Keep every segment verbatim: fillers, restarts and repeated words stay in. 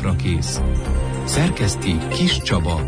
napra kész. Szerkeszti Kis Csaba.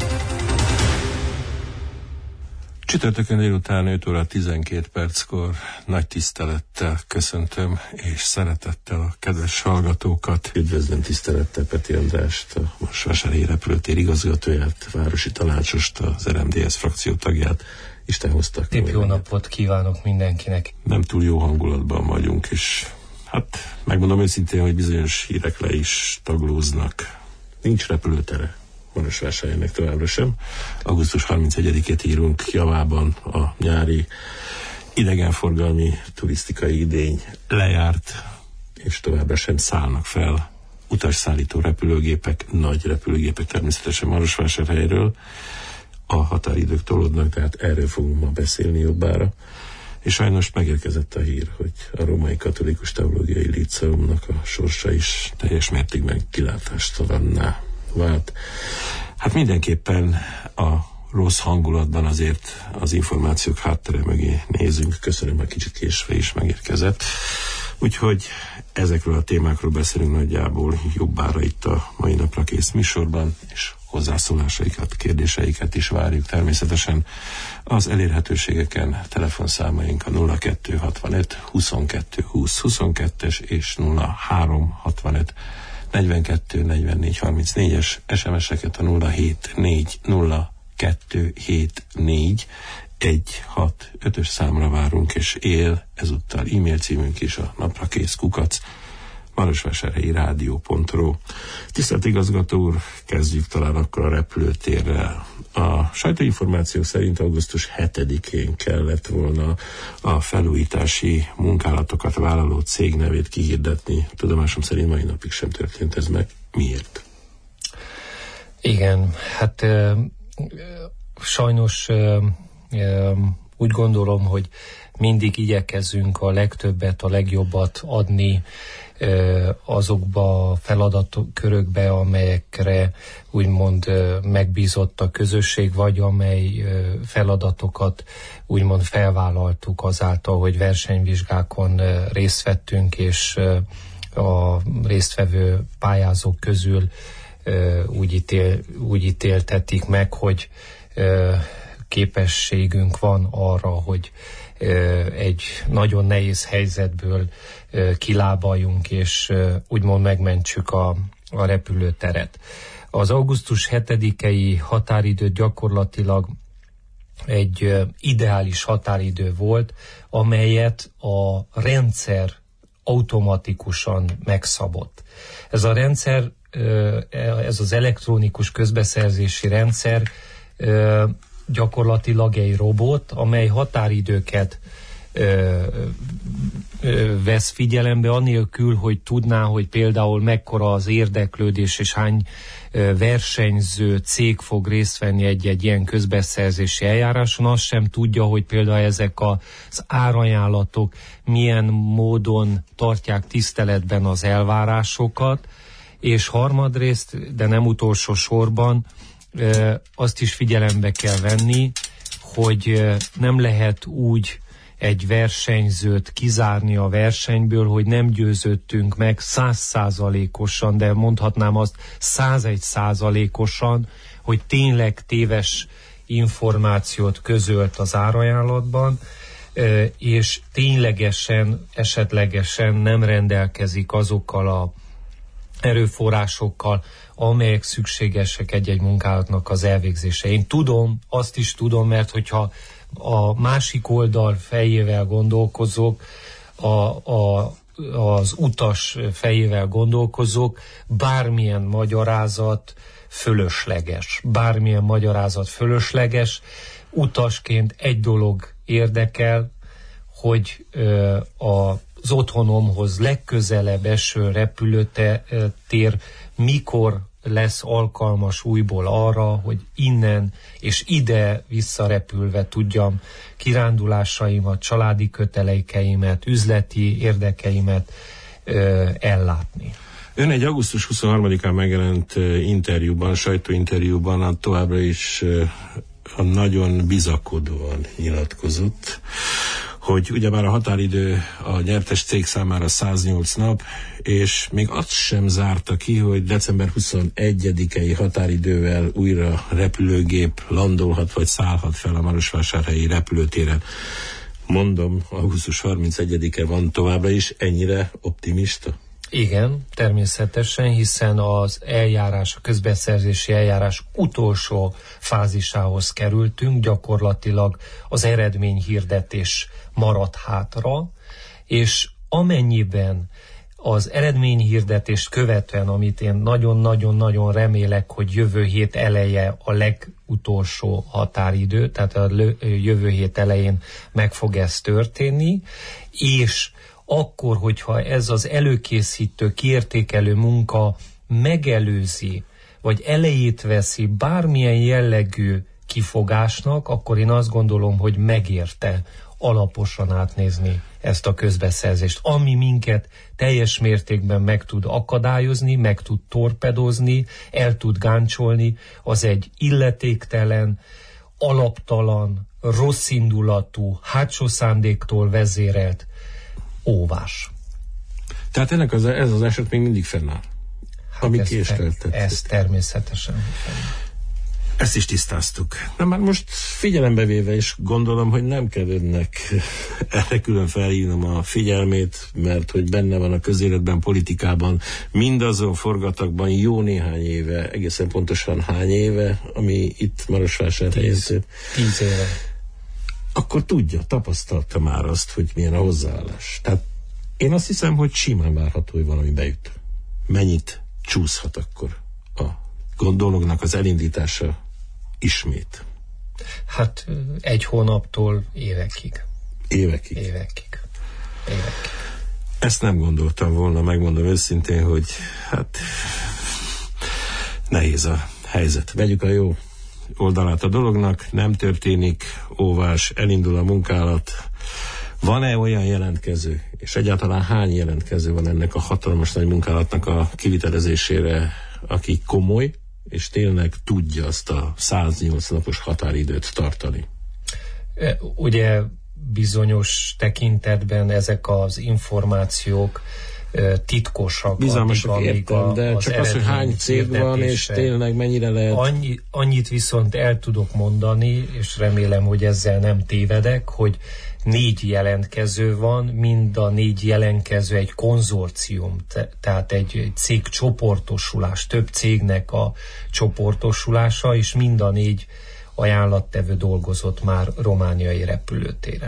Csütörtökön délután öt óra tizenkét perckor nagy tisztelettel köszöntöm és szeretettel a kedves hallgatókat. Üdvözlöm tisztelettel Peti Andrást, a Marosvásárhelyi repülőtér igazgatóját, városi tanácsost, az er em dé es frakció tagját. Isten hoztak. Szép jó napot kívánok mindenkinek. Nem túl jó hangulatban vagyunk, és hát megmondom őszintén, hogy bizonyos hírek le is taglóznak. Nincs repülőtere Marosvásárhelynek továbbra sem. augusztus harmincegyedikét írunk javában, a nyári idegenforgalmi turisztikai idény lejárt, és továbbra sem szállnak fel utasszállító repülőgépek, nagy repülőgépek természetesen Marosvásárhelyről. A határidők tolódnak, tehát erről fogunk ma beszélni jobbára. És sajnos megérkezett a hír, hogy a Római Katolikus Teológiai Líceumnak a sorsa is teljes mértékben kilátástalanná vált. Hát mindenképpen a rossz hangulatban azért az információk háttere mögé nézünk. Köszönöm, hogy kicsit késve is megérkezett. Úgyhogy ezekről a témákról beszélünk nagyjából jobbára itt a mai napra kész műsorban, és hozzászólásaikat, kérdéseiket is várjuk természetesen. Az elérhetőségeken telefonszámaink a nulla kettő hatvanöt huszonkettő húsz huszonkettes és nulla három hatvanöt negyvenkettő negyvennégy harmincnégyes, es em es-eket a nulla hét négy nulla kettő hét négy egy hat ötös számra várunk, és él ezúttal e-mail címünk is, a naprakész kukac marosvásárhelyi rádió pont ru. Tisztelt igazgató úr, kezdjük talán akkor a repülőtérrel. A sajtóinformáció szerint augusztus hetedikén kellett volna a felújítási munkálatokat vállaló cég nevét kihirdetni. Tudomásom szerint mai napig sem történt ez meg. Miért? Igen, hát e, sajnos e, e, úgy gondolom, hogy mindig igyekezzünk a legtöbbet, a legjobbat adni azokba a feladatkörökbe, amelyekre úgymond megbízott a közösség, vagy amely feladatokat úgymond felvállaltuk azáltal, hogy versenyvizsgákon részt vettünk, és a résztvevő pályázók közül úgy, ítél, úgy ítéltetik meg, hogy képességünk van arra, hogy egy nagyon nehéz helyzetből kilábaljunk, és úgymond megmentsük a, a repülőteret. Az augusztus hetedikei határidő gyakorlatilag egy ideális határidő volt, amelyet a rendszer automatikusan megszabott. Ez a rendszer, ez az elektronikus közbeszerzési rendszer gyakorlatilag egy robot, amely határidőket ö, ö, vesz figyelembe, anélkül, hogy tudná, hogy például mekkora az érdeklődés, és hány ö, versenyző cég fog részt venni egy-egy ilyen közbeszerzési eljáráson. Azt sem tudja, hogy például ezek az árajánlatok milyen módon tartják tiszteletben az elvárásokat, és harmadrészt, de nem utolsó sorban, azt is figyelembe kell venni, hogy nem lehet úgy egy versenyzőt kizárni a versenyből, hogy nem győződtünk meg száz százalékosan, de mondhatnám azt százegy százalékosan, hogy tényleg téves információt közölt az árajánlatban, és ténylegesen, esetlegesen nem rendelkezik azokkal a erőforrásokkal, amelyek szükségesek egy-egy munkálatnak az elvégzése. Én tudom, azt is tudom, mert hogyha a másik oldal fejével gondolkozok, a, a, az utas fejével gondolkozok, bármilyen magyarázat fölösleges. Bármilyen magyarázat fölösleges. Utasként egy dolog érdekel, hogy ö, a az otthonomhoz legközelebb eső repülőtér mikor lesz alkalmas újból arra, hogy innen és ide visszarepülve tudjam kirándulásaimat, családi kötelékeimet, üzleti érdekeimet ö, ellátni. Ön egy augusztus huszonharmadikán megjelent interjúban, sajtóinterjúban továbbra is nagyon bizakodóan nyilatkozott, hogy ugyebár a határidő a nyertes cég számára száznyolc nap, és még azt sem zárta ki, hogy december huszonegyedikei határidővel újra repülőgép landolhat vagy szállhat fel a marosvásárhelyi repülőtéren. Mondom, augusztus harmincegyedike van továbbra is, ennyire optimista? Igen, természetesen, hiszen az eljárás, a közbeszerzési eljárás utolsó fázisához kerültünk, gyakorlatilag az eredményhirdetés maradt hátra, és amennyiben az eredményhirdetést követően, amit én nagyon-nagyon-nagyon remélek, hogy jövő hét eleje a legutolsó határidő, tehát a jövő hét elején meg fog ez történni, és akkor, hogyha ez az előkészítő, kiértékelő munka megelőzi, vagy elejét veszi bármilyen jellegű kifogásnak, akkor én azt gondolom, hogy megérte alaposan átnézni ezt a közbeszerzést. Ami minket teljes mértékben meg tud akadályozni, meg tud torpedozni, el tud gáncsolni, az egy illetéktelen, alaptalan, rosszindulatú, hátsó szándéktól vezérelt óvás. Tehát ennek az, ez az eset még mindig fennáll, hát ami késleltetett. Ez természetesen. Ezt is tisztáztuk. Na már most figyelembe véve is gondolom, hogy nem kell önnek erre külön felhívnom a figyelmét, mert hogy benne van a közéletben, politikában, mindazon forgatagban jó néhány éve, egészen pontosan hány éve, ami itt Marosvásárhelyen. Tíz, tíz éve. Akkor tudja, tapasztalta már azt, hogy milyen a hozzáállás. Tehát én azt hiszem, hogy simán várható, hogy valami beüt. Mennyit csúszhat akkor a dolognak az elindítása ismét? Hát egy hónaptól évekig. Évekig? Évekig. Évekig. Ezt nem gondoltam volna, megmondom őszintén, hogy hát nehéz a helyzet. Vegyük a jó oldalát a dolognak, nem történik, óvás, elindul a munkálat. Van-e olyan jelentkező, és egyáltalán hány jelentkező van ennek a hatalmas nagy munkálatnak a kivitelezésére, aki komoly, és tényleg tudja azt a száznyolc napos határidőt tartani? Ugye bizonyos tekintetben ezek az információk titkosak. Bizalmasak, értem, a, de csak az, hogy hány cég van, és tényleg mennyire lehet... Annyi, annyit viszont el tudok mondani, és remélem, hogy ezzel nem tévedek, hogy négy jelentkező van, mind a négy jelentkező egy konzorcium, te, tehát egy, egy cégcsoportosulás, több cégnek a csoportosulása, és mind a négy ajánlattevő dolgozott már romániai repülőtéren.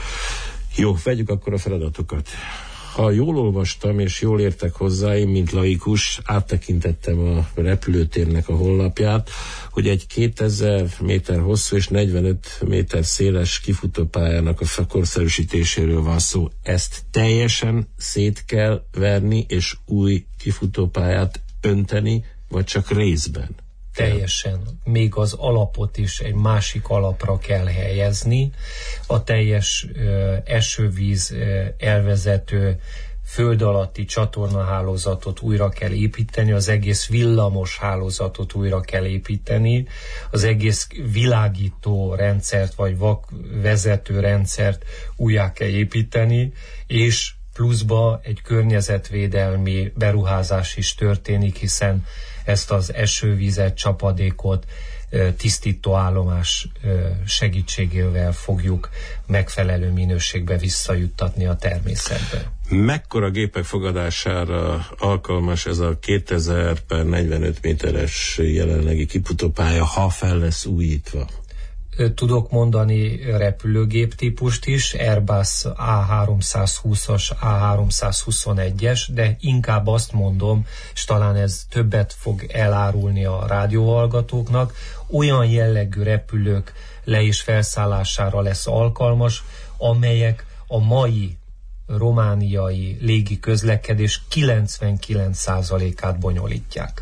Jó, vegyük akkor a feladatokat. Ha jól olvastam, és jól értek hozzá, én, mint laikus, áttekintettem a repülőtérnek a honlapját, hogy egy kétezer méter hosszú és negyvenöt méter széles kifutópályának a korszerűsítéséről van szó. Ezt teljesen szét kell verni, és új kifutópályát önteni, vagy csak részben? Teljesen. Még az alapot is egy másik alapra kell helyezni. A teljes ö, esővíz ö, elvezető föld alatti csatornahálózatot újra kell építeni, az egész villamos hálózatot újra kell építeni, az egész világító rendszert vagy vakvezető rendszert újjá kell építeni, és pluszba egy környezetvédelmi beruházás is történik, hiszen ezt az esővizet, csapadékot tisztítóállomás segítségével fogjuk megfelelő minőségbe visszajuttatni a természetbe. Mekkora gépek fogadására alkalmas ez a kétezer per negyvenöt méteres jelenlegi kifutópálya, ha fel lesz újítva? Tudok mondani repülőgép típust is, Airbus á háromszázhúszas, á háromszázhuszonegyes, de inkább azt mondom, és talán ez többet fog elárulni a rádióhallgatóknak, olyan jellegű repülők le- és felszállására lesz alkalmas, amelyek a mai romániai légi közlekedés kilencvenkilenc százalékát bonyolítják.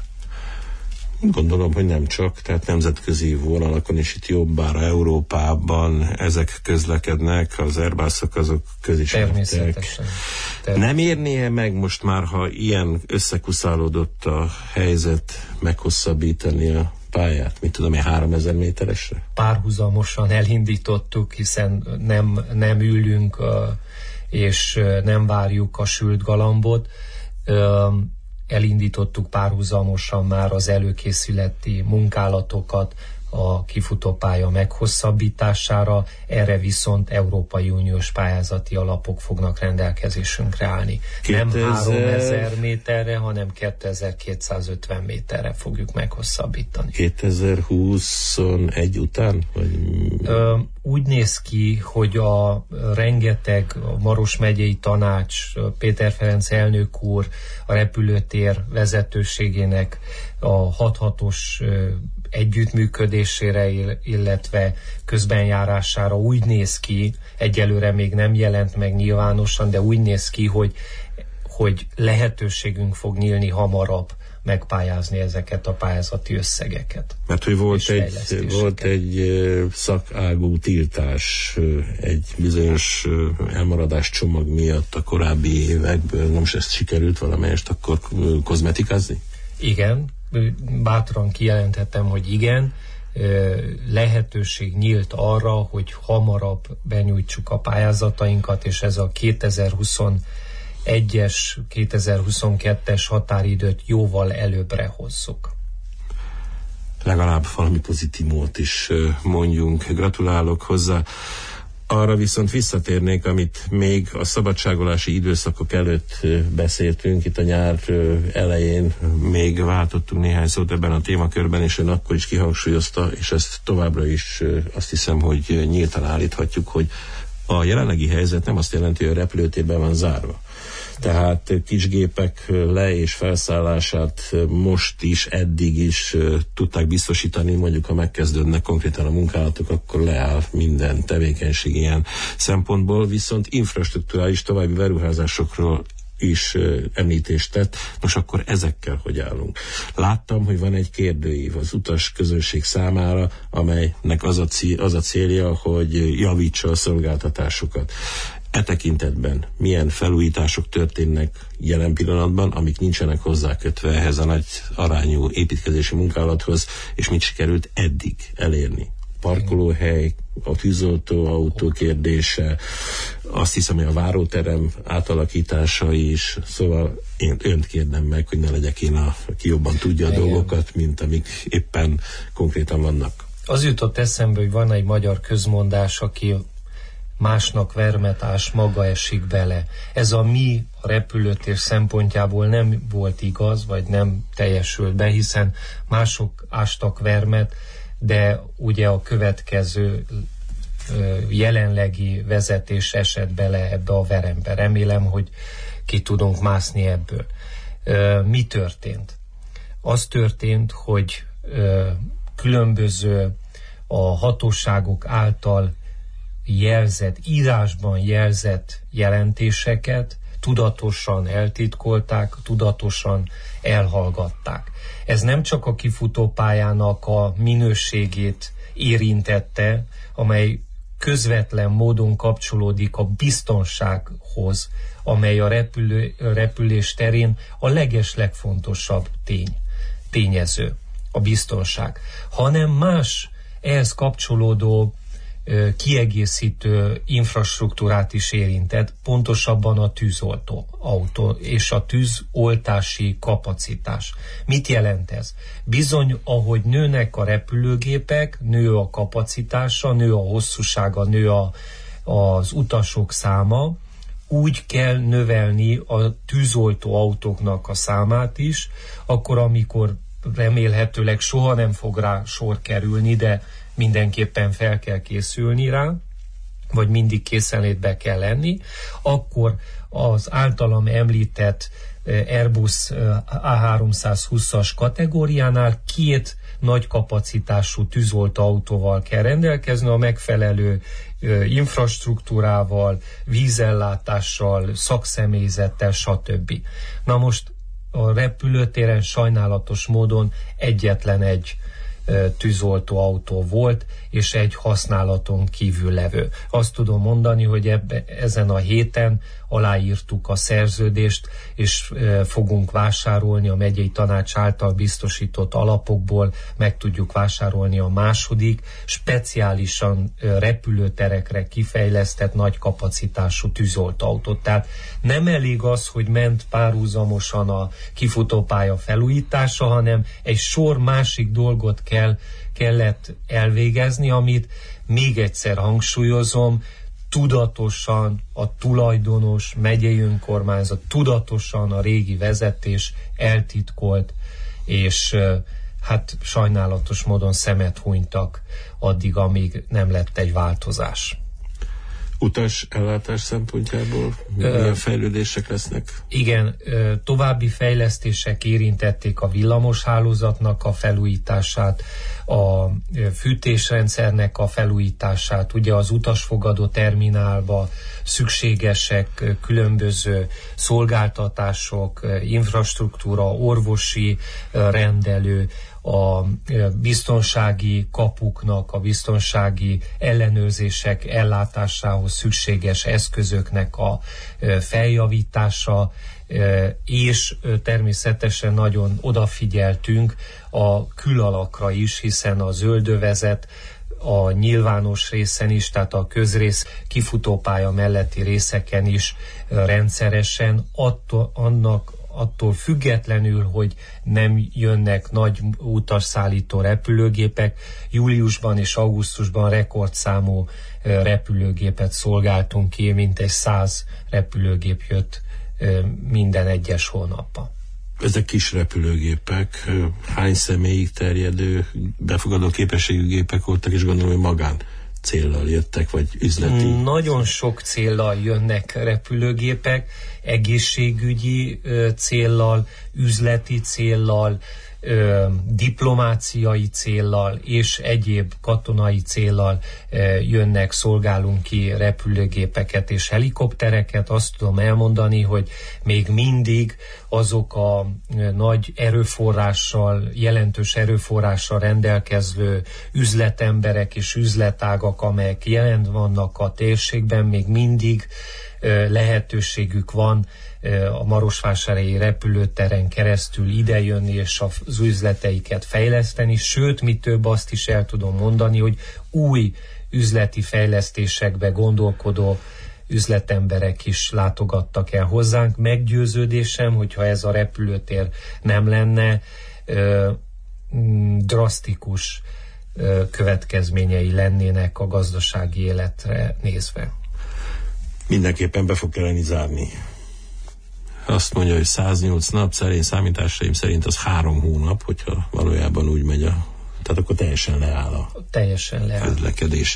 Gondolom, hogy nem csak, tehát nemzetközi vonalakon is itt jobbára Európában ezek közlekednek, az Airbusok azok közismertek. Természetesen. Nem érné-e meg most már, ha ilyen összekuszálódott a helyzet, meghosszabbítani a pályát, mit tudom én, háromezer méteresre? Párhuzamosan elindítottuk, hiszen nem, nem ülünk és nem várjuk a sült galambot. Elindítottuk párhuzamosan már az előkészületi munkálatokat a kifutópálya meghosszabbítására, erre viszont Európai Uniós pályázati alapok fognak rendelkezésünkre állni. kétezer... Nem háromezer méterre, hanem kétezer-kétszázötven méterre fogjuk meghosszabbítani. kétezer-huszonegy után? Vagy... Ö, úgy néz ki, hogy a rengeteg a Maros megyei tanács, Péter Ferenc elnök úr, a repülőtér vezetőségének a hathatos együttműködésére, illetve közbenjárására úgy néz ki, egyelőre még nem jelent meg nyilvánosan, de úgy néz ki, hogy, hogy lehetőségünk fog nyílni hamarabb megpályázni ezeket a pályázati összegeket. Mert hogy volt egy, volt egy szakágú tiltás, egy bizonyos elmaradás csomag miatt a korábbi évekből, nem is ezt sikerült valamelyest akkor kozmetikázni? Igen, bátran kijelenthetem, hogy igen, lehetőség nyílt arra, hogy hamarabb benyújtsuk a pályázatainkat, és ez a kétezer-huszonegyes, kétezer-huszonkettes határidőt jóval előbbre hozzuk. Legalább valami pozitívumot is mondjunk. Gratulálok hozzá. Arra viszont visszatérnék, amit még a szabadságolási időszakok előtt beszéltünk, itt a nyár elején még váltottunk néhány szót ebben a témakörben, és ön akkor is kihangsúlyozta, és ezt továbbra is azt hiszem, hogy nyíltan állíthatjuk, hogy a jelenlegi helyzet nem azt jelenti, hogy a repülőtérben van zárva. Tehát kisgépek le- és felszállását most is, eddig is tudták biztosítani, mondjuk ha megkezdődnek konkrétan a munkálatok, akkor leáll minden tevékenység ilyen szempontból, viszont infrastrukturális további beruházásokról is említést tett. Most akkor ezekkel hogy állunk? Láttam, hogy van egy kérdőív az utas közönség számára, amelynek az a, cél, az a célja, hogy javítsa a szolgáltatásokat. E tekintetben milyen felújítások történnek jelen pillanatban, amik nincsenek hozzákötve ehhez a nagy arányú építkezési munkálathoz, és mit sikerült eddig elérni? Parkolóhely, a tűzoltó autó kérdése, azt hiszem, hogy a váróterem átalakítása is, szóval én önt kérdem meg, hogy ne legyek én, a, aki jobban tudja a Igen. dolgokat, mint amik éppen konkrétan vannak. Az jutott eszembe, hogy van egy magyar közmondás, aki másnak vermetás, maga esik bele. Ez a mi a repülőtér szempontjából nem volt igaz, vagy nem teljesült be, hiszen mások ástak vermet, de ugye a következő jelenlegi vezetés esett bele ebbe a verembe. Remélem, hogy ki tudunk mászni ebből. Mi történt? Az történt, hogy különböző a hatóságok által jelzett, írásban jelzett jelentéseket tudatosan eltitkolták, tudatosan elhallgatták. Ez nem csak a kifutópályának a minőségét érintette, amely közvetlen módon kapcsolódik a biztonsághoz, amely a repülő, repülés terén a legeslegfontosabb tény, tényező, a biztonság, hanem más ehhez kapcsolódó kiegészítő infrastruktúrát is érintett, pontosabban a tűzoltó autó és a tűzoltási kapacitás. Mit jelent ez? Bizony, ahogy nőnek a repülőgépek, nő a kapacitása, nő a hosszúsága, nő a, az utasok száma, úgy kell növelni a tűzoltó autóknak a számát is, akkor amikor remélhetőleg soha nem fog rá sor kerülni, de mindenképpen fel kell készülni rá, vagy mindig készenlétbe kell lenni, akkor az általam említett Airbus á háromszázhúszas kategóriánál két nagy kapacitású tűzoltó autóval kell rendelkezni, a megfelelő infrastruktúrával, vízellátással, szakszemélyzettel, stb. Na most a repülőtéren sajnálatos módon egyetlen egy tűzoltó autó volt, és egy használaton kívül levő. Azt tudom mondani, hogy ebbe, ezen a héten aláírtuk a szerződést, és fogunk vásárolni a megyei tanács által biztosított alapokból, meg tudjuk vásárolni a második, speciálisan repülőterekre kifejlesztett nagy kapacitású tűzoltóautót. Tehát nem elég az, hogy ment párhuzamosan a kifutópálya felújítása, hanem egy sor másik dolgot kell, kellett elvégezni, amit még egyszer hangsúlyozom, tudatosan a tulajdonos, megyei önkormányzat, tudatosan a régi vezetés eltitkolt, és hát sajnálatos módon szemet hunytak addig, amíg nem lett egy változás. Utas ellátás szempontjából milyen fejlődések lesznek? Igen, további fejlesztések érintették a villamoshálózatnak a felújítását, a fűtésrendszernek a felújítását, ugye az utasfogadó terminálba szükségesek különböző szolgáltatások, infrastruktúra, orvosi rendelő, a biztonsági kapuknak, a biztonsági ellenőrzések ellátásához szükséges eszközöknek a feljavítása, és természetesen nagyon odafigyeltünk a külalakra is, hiszen a zöldövezet a nyilvános részen is, tehát a közrész kifutópálya melletti részeken is rendszeresen attól, annak attól függetlenül, hogy nem jönnek nagy utasszállító repülőgépek, júliusban és augusztusban rekordszámú repülőgépet szolgáltunk ki, mintegy száz repülőgép jött minden egyes hónapban. Ezek kis repülőgépek, hány személyig terjedő befogadó képességű gépek voltak, és gondolom, hogy magán céllal jöttek, vagy üzleti? Nagyon sok céllal jönnek repülőgépek, egészségügyi ö, céllal, üzleti céllal, ö, diplomáciai céllal és egyéb katonai céllal ö, jönnek, szolgálunk ki repülőgépeket és helikoptereket. Azt tudom elmondani, hogy még mindig azok a ö, nagy erőforrással, jelentős erőforrással rendelkező üzletemberek és üzletágak, amelyek jelen vannak a térségben, még mindig ö, lehetőségük van a marosvásárhelyi repülőteren keresztül idejönni és az üzleteiket fejleszteni, sőt, mi több, azt is el tudom mondani, hogy új üzleti fejlesztésekbe gondolkodó üzletemberek is látogattak el hozzánk. Meggyőződésem, hogyha ez a repülőtér nem lenne, ö, drasztikus ö, következményei lennének a gazdasági életre nézve. Mindenképpen be fog kelleni zárni. Azt mondja, hogy száznyolc nap, szerint számításaim szerint az három hónap, hogyha valójában úgy megy a... Tehát akkor teljesen leáll a teljesen leáll. közlekedés.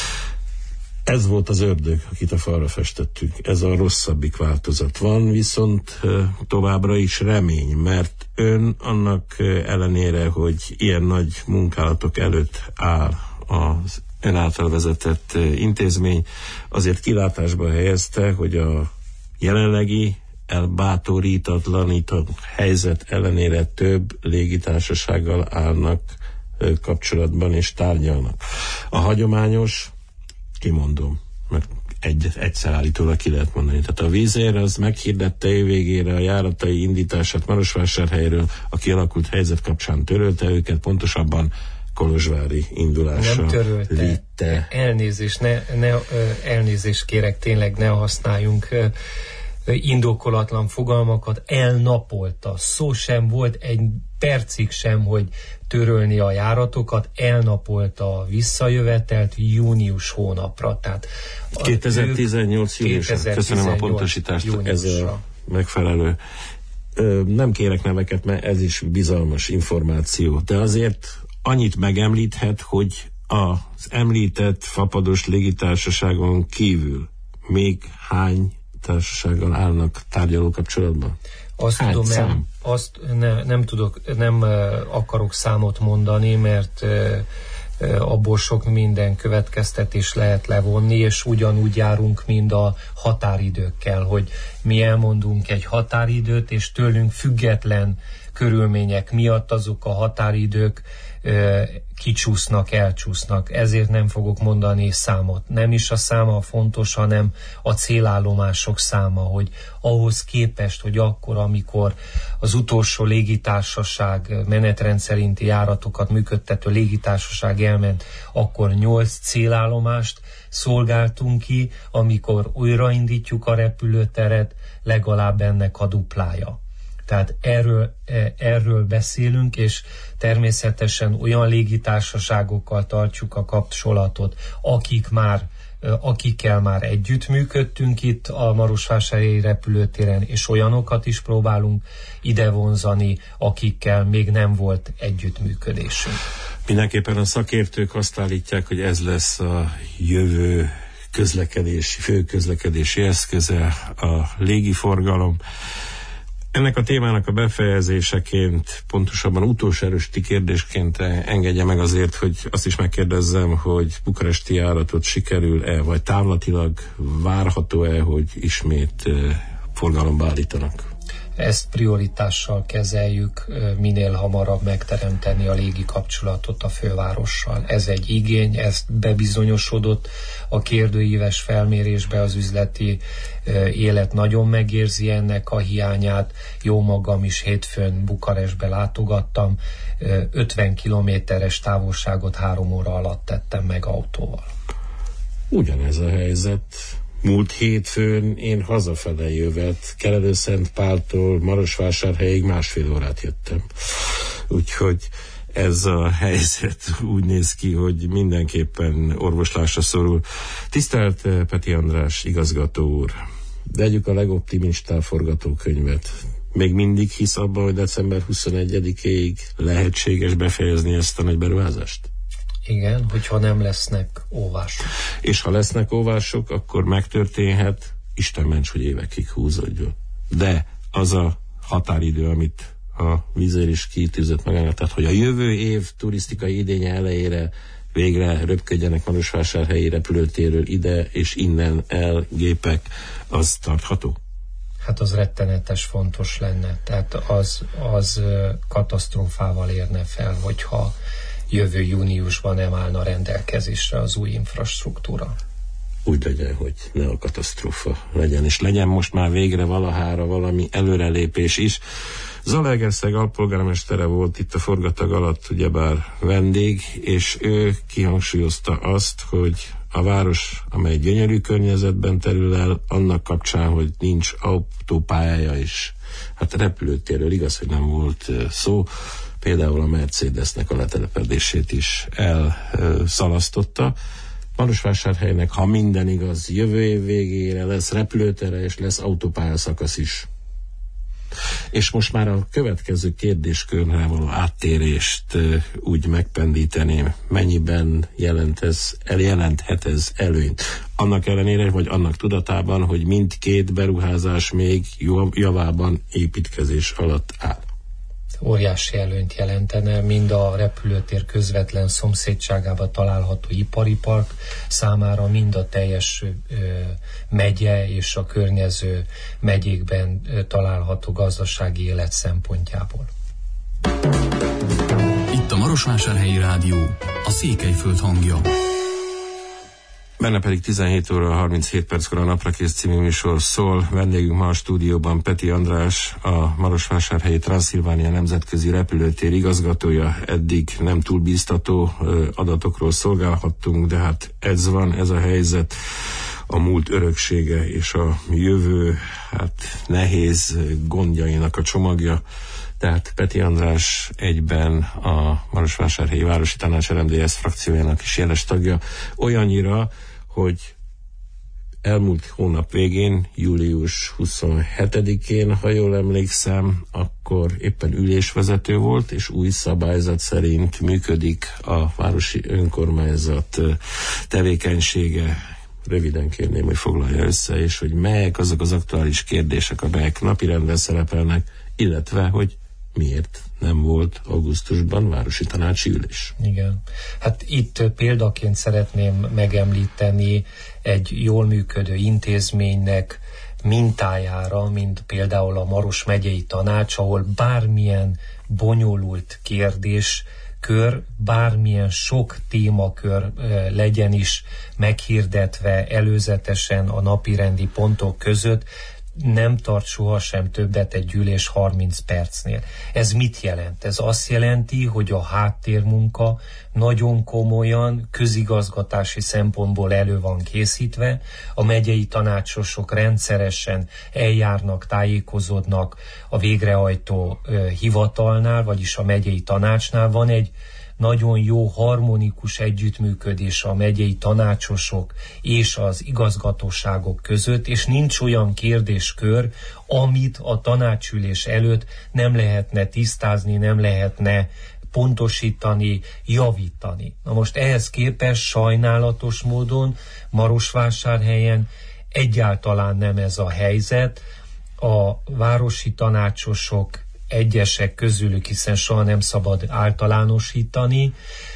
Ez volt az ördög, akit a falra festettük. Ez a rosszabbik változat. Van viszont továbbra is remény, mert ön annak ellenére, hogy ilyen nagy munkálatok előtt áll az ön által vezetett intézmény, azért kilátásba helyezte, hogy a jelenlegi elbátorítatlanított helyzet ellenére több légitársasággal állnak kapcsolatban és tárgyalnak. A hagyományos, kimondom, mert egy, egyszer állítólag ki lehet mondani. Tehát a Wizz Air az meghirdette évvégére a járatai indítását Marosvásárhelyről, a kialakult helyzet kapcsán törölte őket, pontosabban kolozsvári indulásra nem törölte. Vitte. Elnézést, ne, ne, elnézést kérek, tényleg ne használjunk indokolatlan fogalmakat, elnapolta. Szó sem volt egy percig sem, hogy törölni a járatokat, elnapolta a visszajövetelt június hónapra. Tehát kétezer-tizennyolc júniusra. Köszönöm a pontosítást, júniusra. Ez a megfelelő. Ö, nem kérek neveket, mert ez is bizalmas információ, de azért annyit megemlíthet, hogy az említett fapados légitársaságon kívül még hány társasággal állnak tárgyaló kapcsolatban? Azt hát tudom, nem, azt ne, nem tudok, nem uh, akarok számot mondani, mert uh, uh, abból sok minden következtetés lehet levonni, és ugyanúgy járunk, mind a határidőkkel, hogy mi elmondunk egy határidőt, és tőlünk független körülmények miatt azok a határidők ö, kicsúsznak, elcsúsznak. Ezért nem fogok mondani számot. Nem is a száma a fontos, hanem a célállomások száma, hogy ahhoz képest, hogy akkor, amikor az utolsó légitársaság menetrend szerinti járatokat működtető légitársaság elment, akkor nyolc célállomást szolgáltunk ki, amikor újraindítjuk a repülőteret, legalább ennek a duplája. Tehát erről, erről beszélünk, és természetesen olyan légitársaságokkal tartjuk a kapcsolatot, akik már, akikkel már együttműködtünk itt a Marosvásárhelyi repülőtéren, és olyanokat is próbálunk ide vonzani, akikkel még nem volt együttműködésünk. Mindenképpen a szakértők azt állítják, hogy ez lesz a jövő közlekedési, fő közlekedési eszköze, a légiforgalom. Ennek a témának a befejezéseként, pontosabban utolsó erősíti kérdésként engedje meg azért, hogy azt is megkérdezzem, hogy bukaresti járatot sikerül-e, vagy távlatilag várható-e, hogy ismét forgalomba állítanak? Ezt prioritással kezeljük, minél hamarabb megteremteni a légi kapcsolatot a fővárossal. Ez egy igény, ezt bebizonyosodott a kérdőíves felmérésbe, az üzleti élet nagyon megérzi ennek a hiányát. Jó magam is hétfőn Bukarestbe látogattam, ötven kilométeres távolságot három óra alatt tettem meg autóval. Ugyanez a helyzet. Múlt hétfőn én hazafele jövet, Kelelő-Szentpáltól Marosvásárhelyig másfél órát jöttem. Úgyhogy ez a helyzet úgy néz ki, hogy mindenképpen orvoslásra szorul. Tisztelt Peti András igazgató úr, vegyük a legoptimistább forgatókönyvet. Még mindig hisz abban, hogy december huszonegyedikéig lehetséges befejezni ezt a nagy beruházást? Igen, hogyha nem lesznek óvások. És ha lesznek óvások, akkor megtörténhet, Isten ments, hogy évekig húzódjon. De az a határidő, amit a vízér is kitűzött magának, tehát hogy a jövő év turisztikai idénye elejére végre röpködjenek Marosvásárhelyi repülőtérről ide és innen el gépek, az tartható? Hát az rettenetes fontos lenne. Tehát az, az katasztrófával érne fel, hogyha jövő júniusban nem állna rendelkezésre az új infrastruktúra. Úgy legyen, hogy ne a katasztrófa legyen, és legyen most már végre valahára valami előrelépés is. Zalaegerszeg alpolgármestere volt itt a forgatag alatt ugyebár vendég, és ő kihangsúlyozta azt, hogy a város, amely gyönyörű környezetben terül el, annak kapcsán, hogy nincs autópályája is. Hát a repülőtérről igaz, hogy nem volt szó, például a Mercedesnek a letelepedését is elszalasztotta. Marosvásárhelynek, ha minden igaz, jövő év végére lesz repülőtere és lesz autópályaszakasz is. És most már a következő kérdéskörre való áttérést úgy megpendíteném, mennyiben jelent ez, jelenthet ez előnyt. Annak ellenére, vagy annak tudatában, hogy mindkét beruházás még javában építkezés alatt áll. Óriási előnyt jelentene, mind a repülőtér közvetlen szomszédságában található ipari park számára, mind a teljes ö, megye és a környező megyékben ö, található gazdasági élet szempontjából. Itt a Marosvásárhelyi Rádió, a Székelyföld hangja. Benne pedig tizenhét óra harminchét perckor a Naprakész című műsor szól. Vendégünk ma a stúdióban Peti András, a Marosvásárhelyi Transzilvánia nemzetközi repülőtér igazgatója. Eddig nem túl bíztató adatokról szolgálhattunk, de hát ez van, ez a helyzet, a múlt öröksége és a jövő hát nehéz gondjainak a csomagja. Tehát Peti András egyben a Marosvásárhelyi Városi Tanács er em dé es frakciójának is jeles tagja, olyannyira, hogy elmúlt hónap végén, július huszonhetedikén, ha jól emlékszem, akkor éppen ülésvezető volt, és új szabályzat szerint működik a városi önkormányzat tevékenysége. Röviden kérném, hogy foglalja össze, és hogy melyek azok az aktuális kérdések, amelyek napirenden szerepelnek, illetve, hogy miért nem volt augusztusban városi tanácsi ülés. Igen. Hát itt példaként szeretném megemlíteni egy jól működő intézménynek mintájára, mint például a Maros megyei tanács, ahol bármilyen bonyolult kérdés, kör, bármilyen sok témakör legyen is meghirdetve előzetesen a napirendi pontok között, nem tart sohasem többet egy gyűlés harminc percnél. Ez mit jelent? Ez azt jelenti, hogy a háttérmunka nagyon komolyan közigazgatási szempontból elő van készítve, a megyei tanácsosok rendszeresen eljárnak, tájékozódnak a végrehajtó ö, hivatalnál, vagyis a megyei tanácsnál. Van egy nagyon jó harmonikus együttműködés a megyei tanácsosok és az igazgatóságok között, és nincs olyan kérdéskör, amit a tanácsülés előtt nem lehetne tisztázni, nem lehetne pontosítani, javítani. Na most ehhez képest sajnálatos módon Marosvásárhelyen egyáltalán nem ez a helyzet. A városi tanácsosok egyesek közülük, hiszen soha nem szabad általánosítani,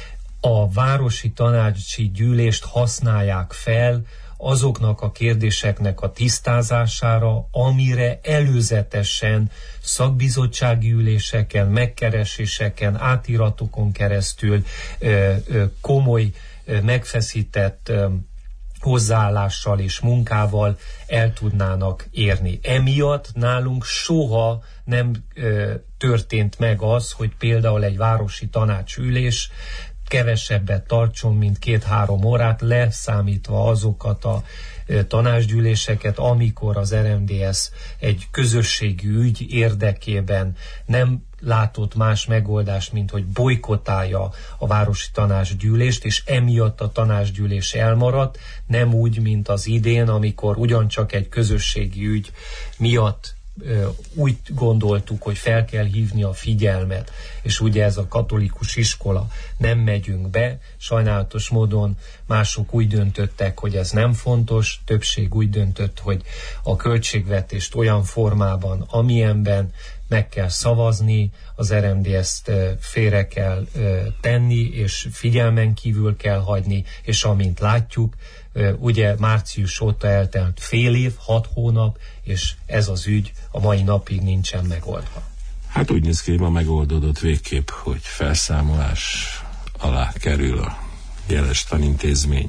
a városi tanácsi gyűlést használják fel azoknak a kérdéseknek a tisztázására, amire előzetesen szakbizottsági üléseken, megkereséseken, átiratokon keresztül ö, ö, komoly, ö, megfeszített ö, hozzáállással és munkával el tudnának érni. Emiatt nálunk soha nem ö, történt meg az, hogy például egy városi tanácsülés kevesebbet tartson, mint két-három órát, leszámítva azokat a ö, tanácsgyűléseket, amikor az er em dé es egy közösségi ügy érdekében nem látott más megoldást, mint hogy bojkottálja a városi tanácsgyűlést, és emiatt a tanácsgyűlés elmaradt, nem úgy, mint az idén, amikor ugyancsak egy közösségi ügy miatt ö, úgy gondoltuk, hogy fel kell hívni a figyelmet, és ugye ez a katolikus iskola, nem megyünk be, sajnálatos módon mások úgy döntöttek, hogy ez nem fontos, többség úgy döntött, hogy a költségvetést olyan formában, amilyenben meg kell szavazni, az er em dé es-t félre kell tenni, és figyelmen kívül kell hagyni, és amint látjuk, ugye március óta eltelt fél év, hat hónap, és ez az ügy a mai napig nincsen megoldva. Hát úgy néz ki, hogy ma megoldódott végképp, hogy felszámolás alá kerül a jeles tanintézmény.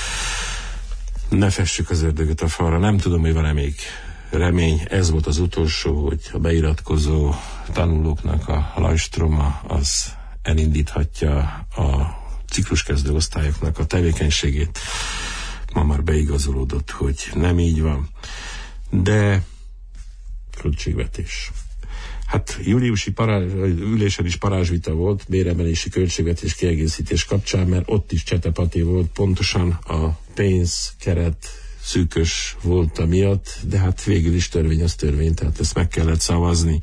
Ne fessük az ördögöt a falra, nem tudom, hogy van-e még remény. Ez volt az utolsó, hogy a beiratkozó tanulóknak a lajstroma az elindíthatja a cikluskezdő osztályoknak a tevékenységét. Ma már beigazolódott, hogy nem így van. De költségvetés. Hát júliusi parázs, ülésen is parázsvita volt béremelési költségvetés kiegészítés kapcsán, mert ott is csetepati volt, pontosan a pénzkeret szűkös volt miatt, de hát végül is törvény az törvény, tehát ezt meg kellett szavazni.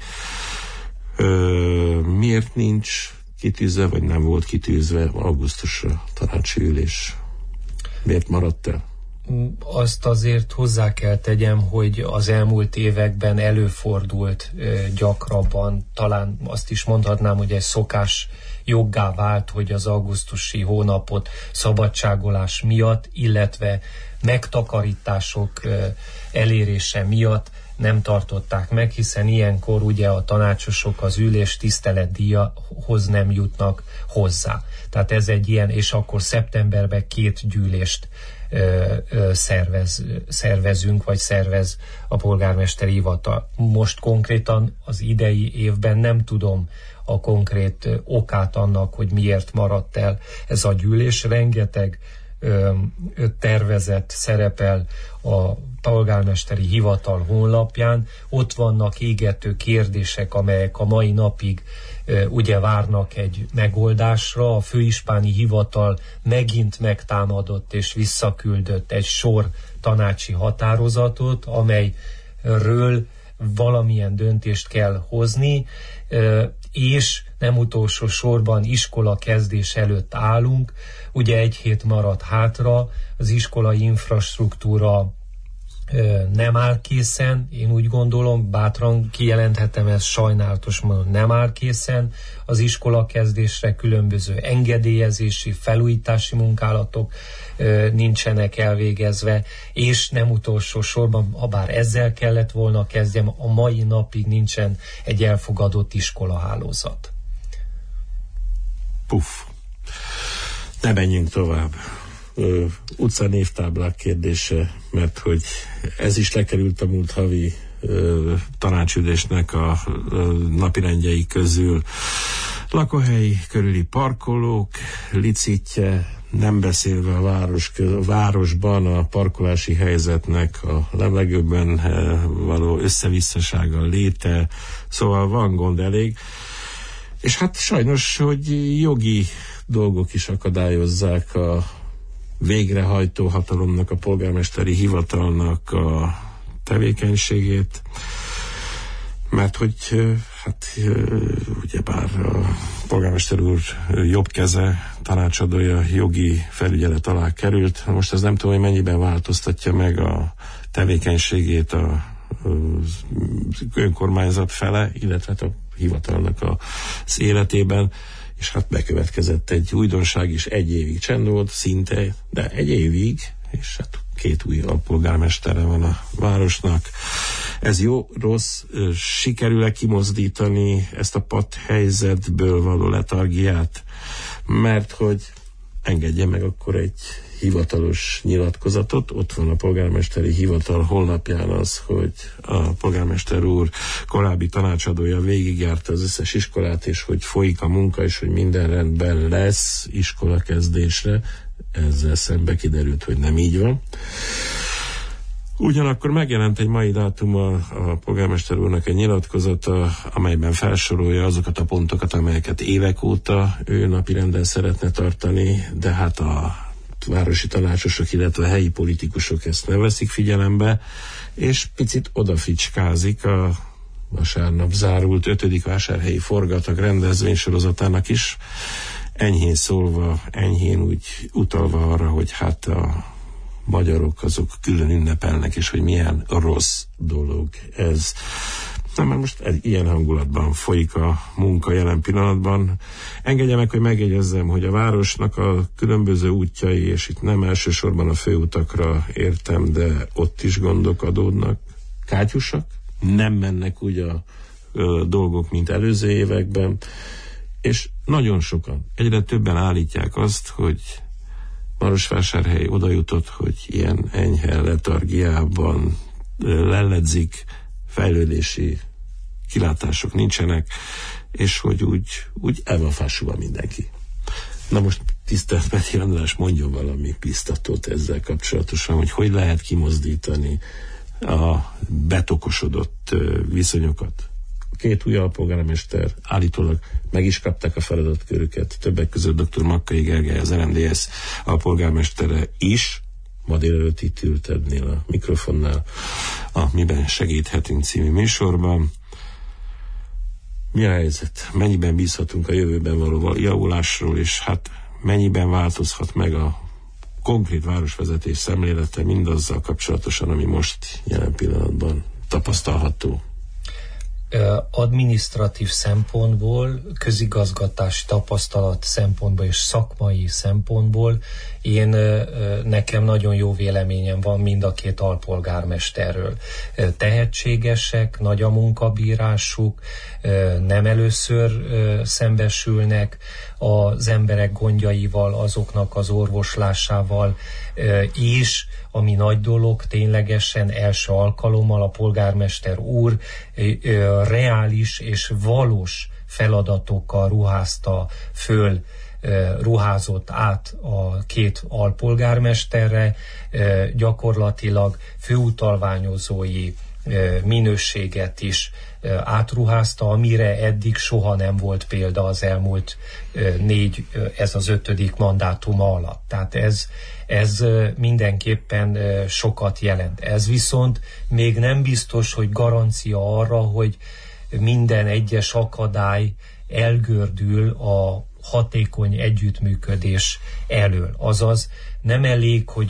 Ö, miért nincs kitűzve, vagy nem volt kitűzve augusztusra tanácsi ülés? Miért maradt el? Azt azért hozzá kell tegyem, hogy az elmúlt években előfordult ö, gyakrabban, talán azt is mondhatnám, hogy egy szokás joggá vált, hogy az augusztusi hónapot szabadságolás miatt, illetve megtakarítások ö, elérése miatt nem tartották meg, hiszen ilyenkor ugye a tanácsosok az ülés tiszteletdíjahoz nem jutnak hozzá. Tehát ez egy ilyen, és akkor szeptemberben két gyűlést ö, ö, szervez, szervezünk, vagy szervez a polgármesteri hivatal. Most konkrétan az idei évben nem tudom a konkrét ö, okát annak, hogy miért maradt el ez a gyűlés. Rengeteg ö, ö, tervezet szerepel a polgármesteri hivatal honlapján, ott vannak égető kérdések, amelyek a mai napig e, ugye várnak egy megoldásra. A főispáni hivatal megint megtámadott és visszaküldött egy sor tanácsi határozatot, amelyről valamilyen döntést kell hozni, e, és nem utolsó sorban iskola kezdés előtt állunk. Ugye egy hét maradt hátra, az iskolai infrastruktúra nem áll készen, én úgy gondolom, bátran kijelenthetem, ez sajnálatos módon nem áll készen az iskola kezdésre, különböző engedélyezési, felújítási munkálatok nincsenek elvégezve, és nem utolsó sorban, ha bár ezzel kellett volna kezdjem, a mai napig nincsen egy elfogadott iskolahálózat. Puff. Ne menjünk tovább. Ö, utca névtáblák kérdése, mert hogy ez is lekerült a múlt havi ö, tanácsülésnek a ö, napirendjei közül. Lakóhelyi körüli parkolók, licitje, nem beszélve a város, a városban a parkolási helyzetnek a levegőben való összevisszasága, léte, szóval van gond elég. És hát sajnos, hogy jogi dolgok is akadályozzák a végrehajtó hatalomnak, a polgármesteri hivatalnak a tevékenységét, mert hogy hát ugyebár a polgármester úr jobb keze, tanácsadója jogi felügyelet alá került. Most ez nem tudom, hogy mennyiben változtatja meg a tevékenységét a önkormányzat fele, illetve a hivatalnak az életében, és hát bekövetkezett egy újdonság is, egy évig csend volt, szinte, de egy évig, és hát két új alpolgármestere van a városnak. Ez jó, rossz, sikerül-e kimozdítani ezt a patthelyzetből való letargiát, mert hogy engedje meg akkor egy hivatalos nyilatkozatot. Ott van a polgármesteri hivatal honlapján az, hogy a polgármester úr korábbi tanácsadója végigjárta az összes iskolát, és hogy folyik a munka, és hogy minden rendben lesz iskolakezdésre. Ezzel szembe kiderült, hogy nem így van. Ugyanakkor megjelent egy mai dátummal a polgármester úrnak egy nyilatkozata, amelyben felsorolja azokat a pontokat, amelyeket évek óta ő napirenden szeretne tartani, de hát a városi tanácsosok, illetve a helyi politikusok ezt nem veszik figyelembe, és picit odaficskázik a vasárnap zárult ötödik vásárhelyi forgatag rendezvénysorozatának is, enyhén szólva, enyhén úgy utalva arra, hogy hát a magyarok azok külön ünnepelnek, és hogy milyen rossz dolog ez. Na, mert most ilyen hangulatban folyik a munka jelen pillanatban. Engedje meg, hogy megjegyezzem, hogy a városnak a különböző útjai, és itt nem elsősorban a főutakra értem, de ott is gondok adódnak. Kátyusak, nem mennek úgy a, a dolgok, mint előző években, és nagyon sokan, egyre többen állítják azt, hogy Marosvásárhely oda jutott, hogy ilyen enyhe letargiában leledzik, fejlődési kilátások nincsenek, és hogy úgy, úgy el van fásulva mindenki. Na most tisztelt Peti András, mondjon valami biztatót ezzel kapcsolatosan, hogy hogy lehet kimozdítani a betokosodott viszonyokat. Két új alpolgármester állítólag meg is kapták a feladatkörüket, többek között dr. Makkai Gergely, az er em dé es alpolgármestere is, ma délelőtt itt ült ennél a mikrofonnál, a Miben segíthetünk című műsorban. Mi a helyzet? Mennyiben bízhatunk a jövőben való javulásról, és hát mennyiben változhat meg a konkrét városvezetés szemlélete mindazzal kapcsolatosan, ami most jelen pillanatban tapasztalható? Adminisztratív szempontból, közigazgatás tapasztalat szempontból és szakmai szempontból én, nekem nagyon jó véleményem van mind a két alpolgármesterről. Tehetségesek, nagy a munkabírásuk, nem először szembesülnek az emberek gondjaival, azoknak az orvoslásával is, ami nagy dolog, ténylegesen első alkalommal a polgármester úr reális és valós feladatokkal ruházta föl, ruházott át a két alpolgármesterre, gyakorlatilag főutalványozói minőséget is átruházta, amire eddig soha nem volt példa az elmúlt négy, ez az ötödik mandátuma alatt. Tehát ez, ez mindenképpen sokat jelent. Ez viszont még nem biztos, hogy garancia arra, hogy minden egyes akadály elgördül a hatékony együttműködés elől. Azaz nem elég, hogy a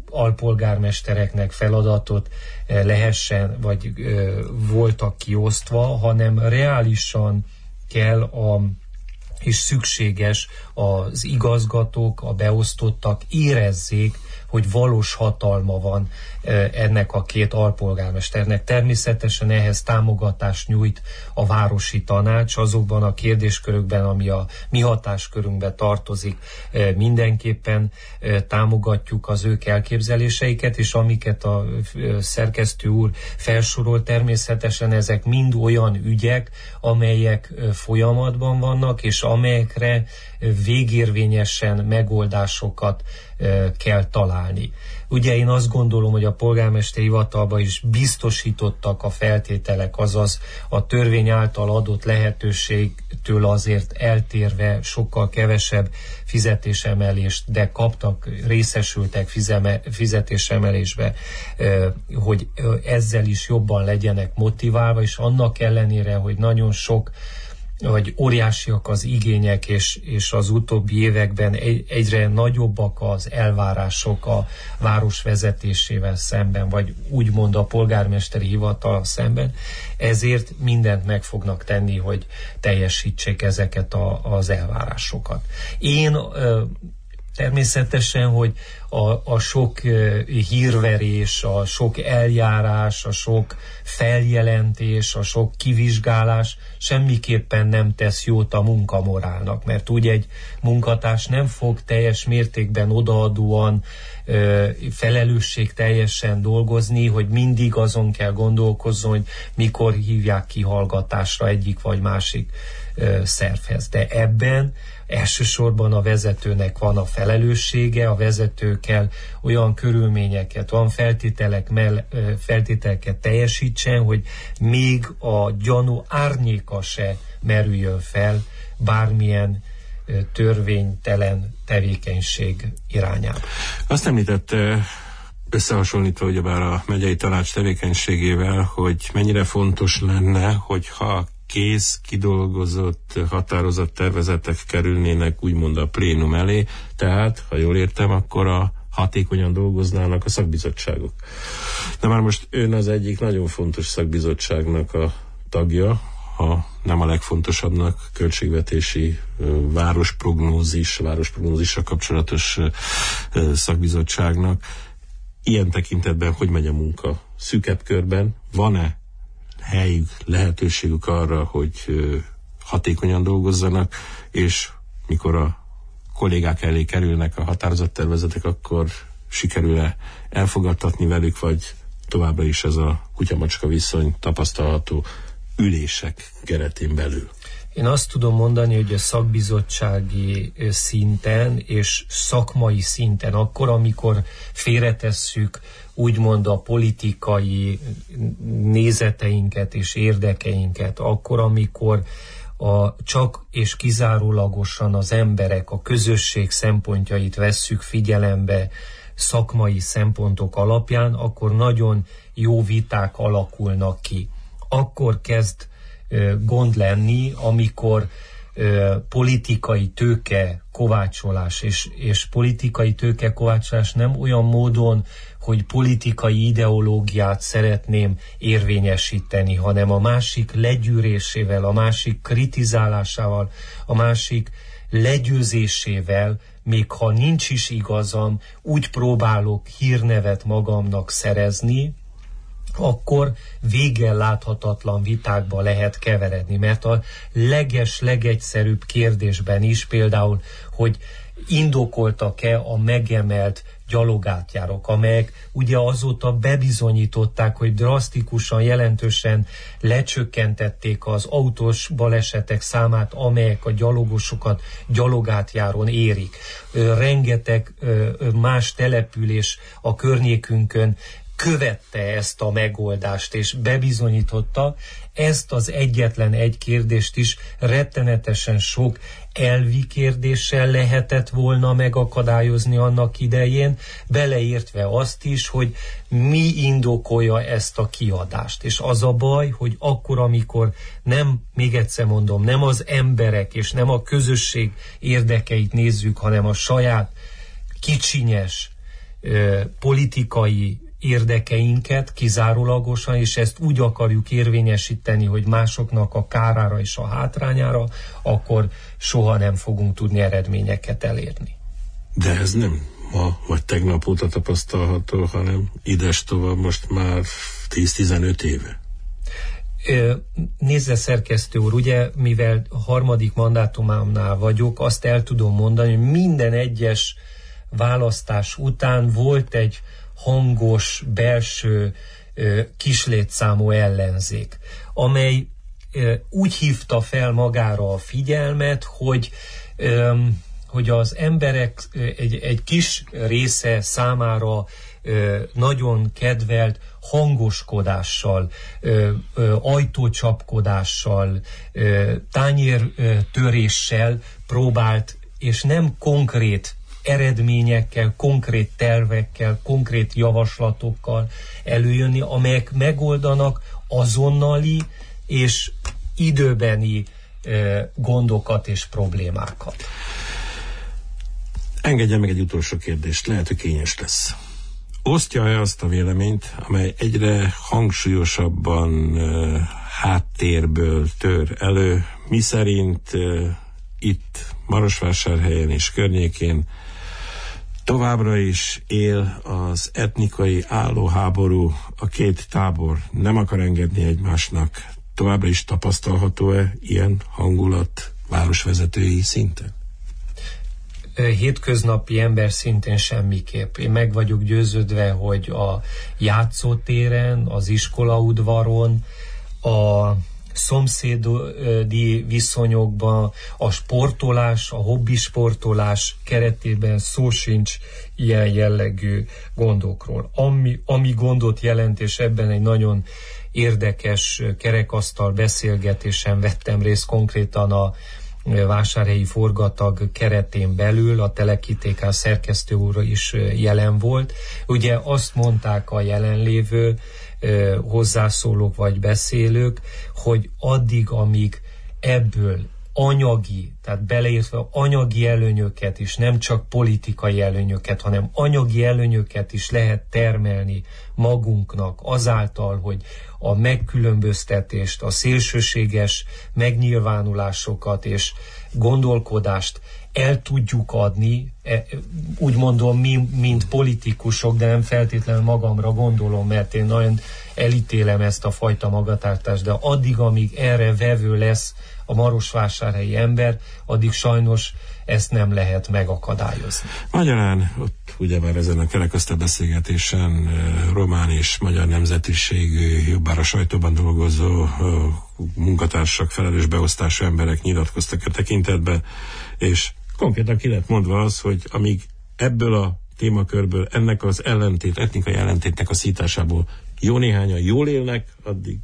alpolgármestereknek feladatot lehessen, vagy voltak kiosztva, hanem reálisan kell a és szükséges az igazgatók, a beosztottak érezzék, hogy valós hatalma van ennek a két alpolgármesternek. Természetesen ehhez támogatást nyújt a városi tanács azokban a kérdéskörökben, ami a mi hatáskörünkbe tartozik. Mindenképpen támogatjuk az ők elképzeléseiket, és amiket a szerkesztő úr felsorolt, természetesen ezek mind olyan ügyek, amelyek folyamatban vannak, és amelyekre végérvényesen megoldásokat kell találni. Ugye én azt gondolom, hogy a polgármesteri hivatalban is biztosítottak a feltételek, azaz a törvény által adott lehetőségtől azért eltérve sokkal kevesebb fizetésemelést, de kaptak, részesültek fizeme, fizetésemelésbe, hogy ezzel is jobban legyenek motiválva, és annak ellenére, hogy nagyon sok vagy óriásiak az igények, és, és az utóbbi években egy, egyre nagyobbak az elvárások a város vezetésével szemben, vagy úgymond a polgármesteri hivatal szemben, ezért mindent meg fognak tenni, hogy teljesítsék ezeket a, az elvárásokat. Én természetesen, hogy a, a sok hírverés, a sok eljárás, a sok feljelentés, a sok kivizsgálás semmiképpen nem tesz jót a munkamorálnak, mert úgy egy munkatárs nem fog teljes mértékben odaadóan, felelősség teljesen dolgozni, hogy mindig azon kell gondolkozzon, hogy mikor hívják ki hallgatásra egyik vagy másik szervhez. De ebben elsősorban a vezetőnek van a felelőssége, a vezető kell olyan körülményeket, olyan feltételek mell, feltételeket teljesítsen, hogy még a gyanú árnyéka se merüljön fel bármilyen törvénytelen tevékenység irányába. Azt említette, összehasonlítva ugyebár a megyei tanács tevékenységével, hogy mennyire fontos lenne, hogyha kész, kidolgozott, határozott tervezetek kerülnének úgymond a plénum elé, tehát, ha jól értem, akkor a hatékonyan dolgoznának a szakbizottságok. De már most ön az egyik nagyon fontos szakbizottságnak a tagja, ha nem a legfontosabbnak, költségvetési városprognózis, városprognózisra kapcsolatos szakbizottságnak. Ilyen tekintetben hogy megy a munka? Szűkebb körben van-e helyük, lehetőségük arra, hogy hatékonyan dolgozzanak, és mikor a kollégák elé kerülnek a határozattervezetek, akkor sikerül-e elfogadtatni velük, vagy továbbra is ez a kutyamacska viszony tapasztalható ülések keretén belül? Én azt tudom mondani, hogy a szakbizottsági szinten és szakmai szinten, akkor, amikor félretesszük úgymond a politikai nézeteinket és érdekeinket, akkor, amikor a, csak és kizárólagosan az emberek, a közösség szempontjait vesszük figyelembe szakmai szempontok alapján, akkor nagyon jó viták alakulnak ki. Akkor kezd gond lenni, amikor ö, politikai tőke kovácsolás, és, és politikai tőke kovácsolás nem olyan módon, hogy politikai ideológiát szeretném érvényesíteni, hanem a másik legyűrésével, a másik kritizálásával, a másik legyőzésével, még ha nincs is igazam, úgy próbálok hírnevet magamnak szerezni, akkor véggel láthatatlan vitákba lehet keveredni, mert a leges, legegyszerűbb kérdésben is, például, hogy indokoltak-e a megemelt gyalogátjárok, amelyek ugye azóta bebizonyították, hogy drasztikusan, jelentősen lecsökkentették az autós balesetek számát, amelyek a gyalogosokat gyalogátjáron érik. Rengeteg más település a környékünkön követte ezt a megoldást, és bebizonyította, ezt az egyetlen egy kérdést is rettenetesen sok elvi kérdéssel lehetett volna megakadályozni annak idején, beleértve azt is, hogy mi indokolja ezt a kiadást. És az a baj, hogy akkor, amikor nem, még egyszer mondom, nem az emberek és nem a közösség érdekeit nézzük, hanem a saját kicsinyes ö, politikai érdekeinket kizárólagosan, és ezt úgy akarjuk érvényesíteni, hogy másoknak a kárára és a hátrányára, akkor soha nem fogunk tudni eredményeket elérni. De ez nem ma vagy tegnap óta tapasztalható, hanem ides tovább most már tíz-tizenöt éve. Nézze, szerkesztő úr, ugye, mivel harmadik mandátumámnál vagyok, azt el tudom mondani, hogy minden egyes választás után volt egy hangos, belső, kislétszámú ellenzék, amely úgy hívta fel magára a figyelmet, hogy hogy az emberek egy, egy kis része számára nagyon kedvelt hangoskodással, ajtócsapkodással, tányértöréssel próbált, és nem konkrét eredményekkel, konkrét tervekkel, konkrét javaslatokkal előjönni, amelyek megoldanak azonnali és időbeni gondokat és problémákat. Engedje meg egy utolsó kérdést, lehet, hogy kényes lesz. Osztja-e azt a véleményt, amely egyre hangsúlyosabban uh, háttérből tör elő, miszerint uh, itt Marosvásárhelyen és környékén továbbra is él az etnikai állóháború, a két tábor nem akar engedni egymásnak. Továbbra is tapasztalható-e ilyen hangulat városvezetői szinten? Hétköznapi ember szintén semmiképp. Én meg vagyok győződve, hogy a játszótéren, az iskolaudvaron, a szomszédi viszonyokban, a sportolás, a hobbisportolás keretében szó sincs ilyen jellegű gondokról. Ami, ami gondot jelent, és ebben egy nagyon érdekes kerekasztal beszélgetésen vettem részt, konkrétan a vásárhelyi forgatag keretén belül, a Telek-i-té ká szerkesztő úr is jelen volt. Ugye azt mondták a jelenlévő hozzászólók vagy beszélők, hogy addig, amíg ebből anyagi, tehát beleértve anyagi előnyöket is, nem csak politikai előnyöket, hanem anyagi előnyöket is lehet termelni magunknak azáltal, hogy a megkülönböztetést, a szélsőséges megnyilvánulásokat és gondolkodást el tudjuk adni, úgy mondom, mi, mint politikusok, de nem feltétlenül magamra gondolom, mert én nagyon elítélem ezt a fajta magatartást, de addig, amíg erre vevő lesz a marosvásárhelyi ember, addig sajnos ezt nem lehet megakadályozni. Magyarán ott ugyebár ezen a kerekasztal beszélgetésen román és magyar nemzetiségű, jobbár a sajtóban dolgozó munkatársak, felelős beosztású emberek nyilatkoztak a tekintetben, és konkrétan ki lett mondva az, hogy amíg ebből a témakörből, ennek az ellentét, etnikai ellentétnek a szításából jó néhányan jól élnek, addig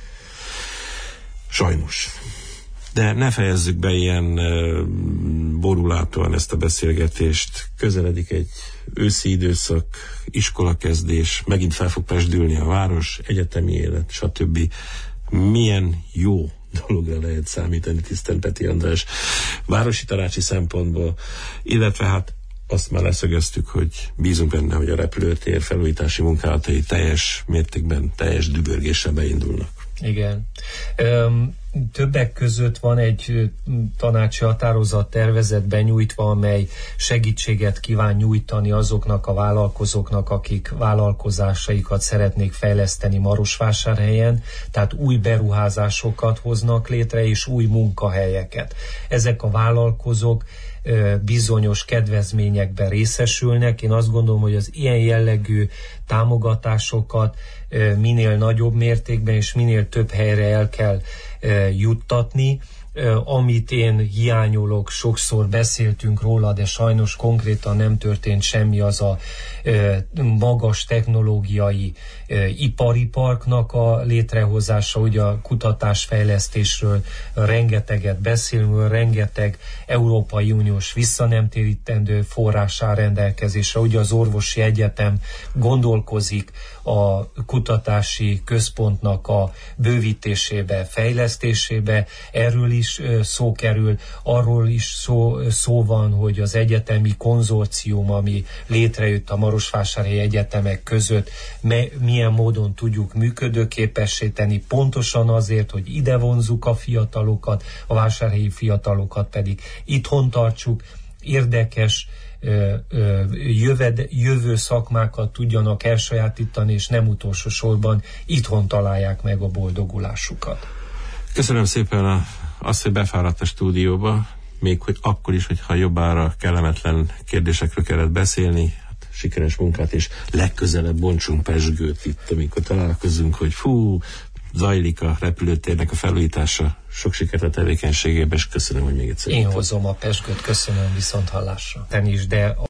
sajnos. De ne fejezzük be ilyen uh, borulátóan ezt a beszélgetést. Közeledik egy őszi időszak, iskolakezdés, megint fel fog pesdülni a város, egyetemi élet, stb. Milyen jó dologra lehet számítani, tisztelt Peti András, városi tanácsi szempontból, illetve hát azt már leszögeztük, hogy bízunk benne, hogy a repülőtér felújítási munkálatai teljes mértékben, teljes dübörgéssel beindulnak. Igen. Öm, többek között van egy tanácsi határozat tervezet benyújtva, amely segítséget kíván nyújtani azoknak a vállalkozóknak, akik vállalkozásaikat szeretnék fejleszteni Marosvásárhelyen, tehát új beruházásokat hoznak létre, és új munkahelyeket. Ezek a vállalkozók bizonyos kedvezményekben részesülnek. Én azt gondolom, hogy az ilyen jellegű támogatásokat minél nagyobb mértékben és minél több helyre el kell juttatni. Amit én hiányolok, sokszor beszéltünk róla, de sajnos konkrétan nem történt semmi, az a magas technológiai ipari parknak a létrehozása. Ugye a kutatásfejlesztésről rengeteget beszélünk, rengeteg Európai Uniós visszanemtérítendő forrás áll rendelkezésre. Ugye az orvosi egyetem gondolkozik a kutatási központnak a bővítésébe, fejlesztésébe, erről is is szó kerül, arról is szó, szó van, hogy az egyetemi konzorcium, ami létrejött a marosvásárhelyi egyetemek között, me, milyen módon tudjuk működőképessé tenni, pontosan azért, hogy ide vonzuk a fiatalokat, a vásárhelyi fiatalokat pedig itthon tartsuk, érdekes Jöved, jövő szakmákat tudjanak elsajátítani, és nem utolsó sorban itthon találják meg a boldogulásukat. Köszönöm szépen a, azt, hogy befáradt a stúdióba, még hogy akkor is, hogyha jobbára kellemetlen kérdésekről kellett beszélni. Hát, sikeres munkát, és legközelebb bontsunk pezsgőt itt, amikor találkozunk, hogy fú, zajlik a repülőtérnek a felújítása. Sok sikert a tevékenységében, és köszönöm, hogy még egyszer. Én hozom a pezsgőt, köszönöm, viszont hallásra. Ten is, de